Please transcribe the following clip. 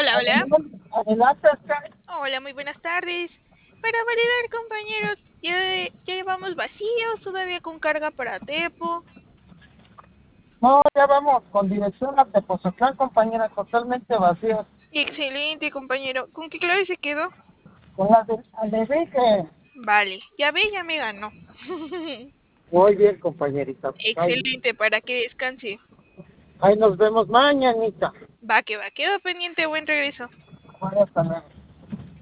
Hola, hola. Adelante, Oscar. Hola, muy buenas tardes. Para validar, compañeros, ya vamos vacíos, todavía con carga para Tepo. No, ya vamos con dirección a Tepozotlán, compañera, totalmente vacío. Excelente, compañero. ¿Con qué clave se quedó? Con la de Enrique. Vale, ya ve, ya me ganó. Muy bien, compañerita. Excelente, para que descanse. Ahí nos vemos mañanita. Va que va, quedo pendiente, buen regreso. Bueno, hasta luego.